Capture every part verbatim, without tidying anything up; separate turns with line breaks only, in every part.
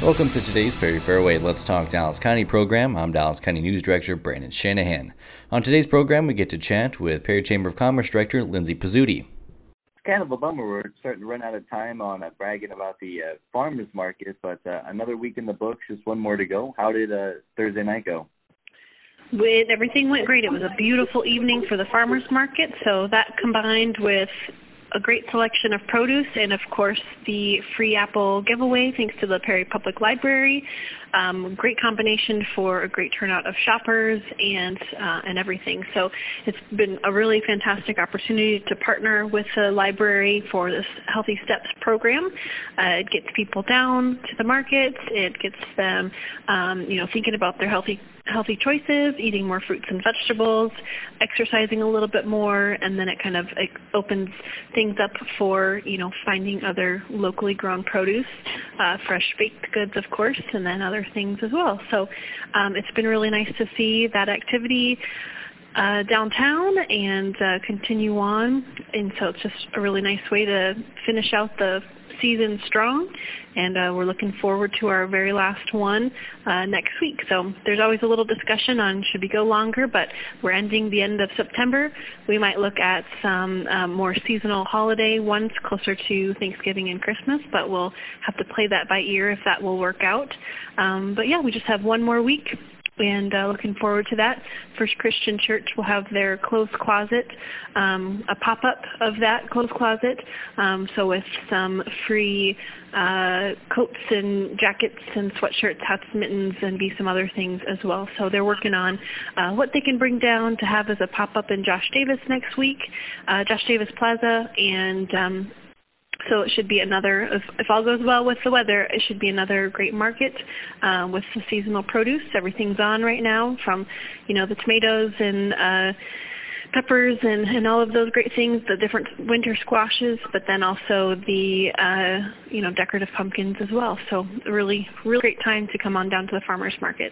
Welcome to today's Perry Fairway Let's Talk Dallas County program. I'm Dallas County News Director Brandon Shanahan. On today's program, we get to chat with Perry Chamber of Commerce Director Lindsay Pizzuti.
It's kind of a bummer. We're starting to run out of time on uh, bragging about the uh, farmers market, but uh, another week in the books, just one more to go. How did uh, Thursday night go?
With everything went great. It was a beautiful evening for the farmers market, so that combined with a great selection of produce and, of course, the free apple giveaway thanks to the Perry Public Library. Um, great combination for a great turnout of shoppers and uh, and everything. So it's been a really fantastic opportunity to partner with the library for this Healthy Steps program. Uh, it gets people down to the markets. It gets them, um, you know, thinking about their healthy healthy choices, eating more fruits and vegetables, exercising a little bit more, and then it kind of it opens things up for, you know, finding other locally grown produce, uh, fresh baked goods, of course, and then other things as well. So um, it's been really nice to see that activity uh, downtown and uh, continue on. And so it's just a really nice way to finish out the season strong, and uh, we're looking forward to our very last one uh, next week. So there's always a little discussion on should we go longer, but we're ending the end of September. We might look at some um, more seasonal holiday ones closer to Thanksgiving and Christmas, but we'll have to play that by ear if that will work out. Um, but yeah, we just have one more week. And uh, looking forward to that. First Christian Church will have their clothes closet, um, a pop-up of that clothes closet, um, so with some free uh, coats and jackets and sweatshirts, hats, mittens, and be some other things as well. So they're working on uh, what they can bring down to have as a pop-up in Josh Davis next week, uh, Josh Davis Plaza, and um, so it should be another, if, if all goes well with the weather, it should be another great market uh, with the seasonal produce. Everything's on right now, from, you know, the tomatoes and uh, peppers and, and all of those great things, the different winter squashes, but then also the, uh, you know, decorative pumpkins as well. So really, really great time to come on down to the farmers market.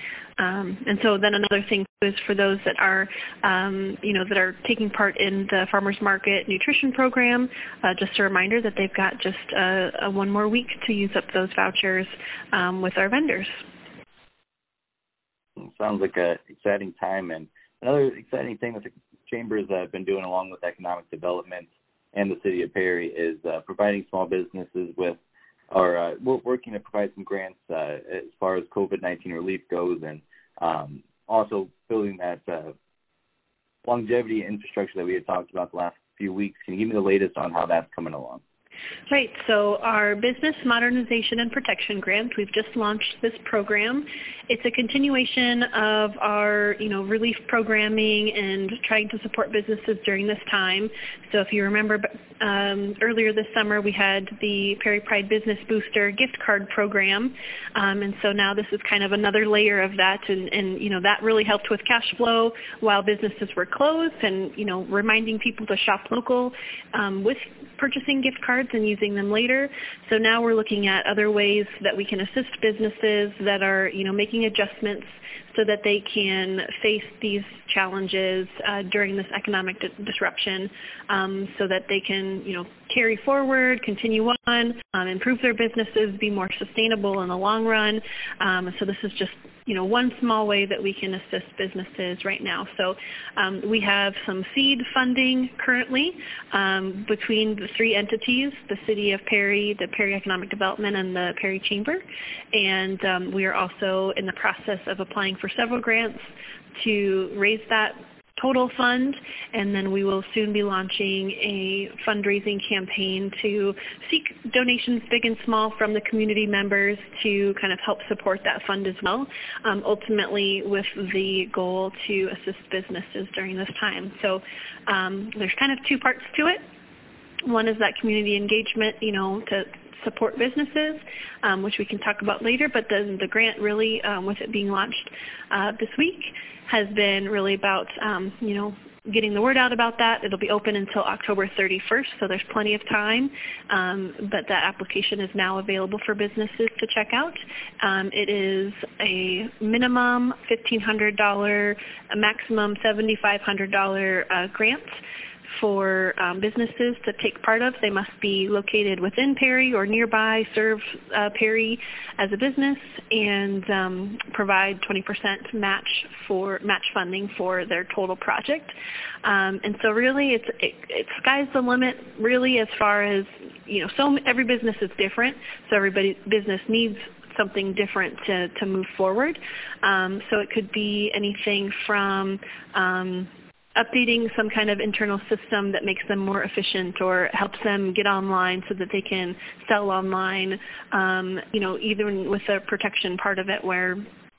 Um, and so then another thing is for those that are, um, you know, that are taking part in the farmers market nutrition program, uh, just a reminder that they've got just uh, a one more week to use up those vouchers um, with our vendors.
Sounds like an exciting time. And another exciting thing that the Chambers have been doing along with economic development and the city of Perry is uh, providing small businesses with or uh, we're working to provide some grants uh, as far as COVID nineteen relief goes, and um, also building that uh, longevity infrastructure that we had talked about the last few weeks. Can you give me the latest on how that's coming along?
Right. So our Business Modernization and Protection Grant, we've just launched this program. It's a continuation of our, you know, relief programming and trying to support businesses during this time. So if you remember, um, earlier this summer we had the Perry Pride Business Booster gift card program, um, and so now this is kind of another layer of that, and, and you know, that really helped with cash flow while businesses were closed, and you know, reminding people to shop local um, with purchasing gift cards and using them later. So now we're looking at other ways that we can assist businesses that are, you know, making adjustments so that they can face these challenges uh, during this economic di- disruption, um, so that they can, you know, carry forward, continue on, um, improve their businesses, be more sustainable in the long run. Um, so this is just, you know, one small way that we can assist businesses right now. So um, we have some seed funding currently um, between the three entities, the City of Perry, the Perry Economic Development, and the Perry Chamber. And um, we are also in the process of applying for several grants to raise that total fund, and then we will soon be launching a fundraising campaign to seek donations big and small from the community members to kind of help support that fund as well, um, ultimately with the goal to assist businesses during this time. So um, there's kind of two parts to it. One is that community engagement, you know, to support businesses, um, which we can talk about later, but then the grant really, um, with it being launched uh, this week, has been really about, um, you know, getting the word out about that. It'll be open until October thirty-first, so there's plenty of time, um, but that application is now available for businesses to check out. Um, it is a minimum fifteen hundred dollars, a maximum seven thousand five hundred dollars uh, grant for um, businesses to take part of. They must be located within Perry or nearby, serve uh, Perry as a business, and um, provide twenty percent match for match funding for their total project. Um, and so really it's it, it sky's the limit really as far as, you know, so every business is different, so everybody's business needs something different to, to move forward. Um, so it could be anything from um, updating some kind of internal system that makes them more efficient or helps them get online so that they can sell online, um, you know, even with the protection part of it where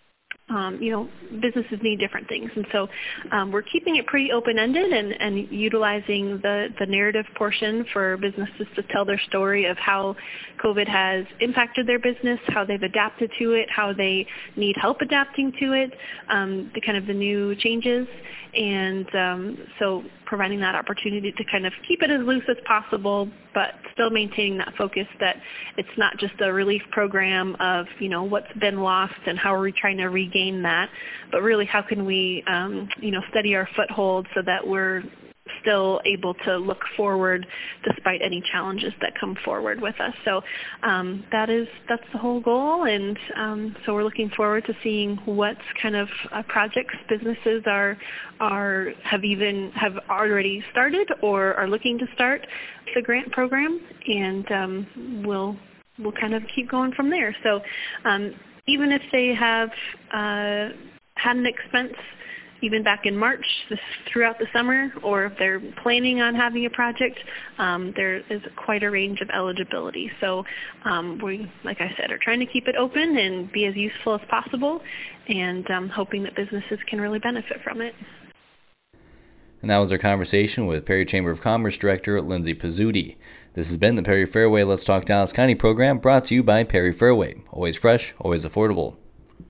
Um, you know, businesses need different things. And so um, we're keeping it pretty open-ended and, and utilizing the, the narrative portion for businesses to tell their story of how COVID has impacted their business, how they've adapted to it, how they need help adapting to it, um, the kind of the new changes. And um, so providing that opportunity to kind of keep it as loose as possible, but still maintaining that focus that it's not just a relief program of, you know, what's been lost and how are we trying to regain that, but really how can we, um, you know, steady our foothold so that we're still able to look forward despite any challenges that come forward with us. So um, that is that's the whole goal, and um, so we're looking forward to seeing what kind of uh, projects businesses are are have even have already started or are looking to start the grant program, and um, we'll we'll kind of keep going from there. So um, even if they have uh, had an expense even back in March, this, throughout the summer, or if they're planning on having a project, um, there is quite a range of eligibility. So um, we, like I said, are trying to keep it open and be as useful as possible, and um, hoping that businesses can really benefit from it.
And that was our conversation with Perry Chamber of Commerce Director Lindsay Pizzuti. This has been the Perry Fairway Let's Talk Dallas County program, brought to you by Perry Fairway. Always fresh, always affordable.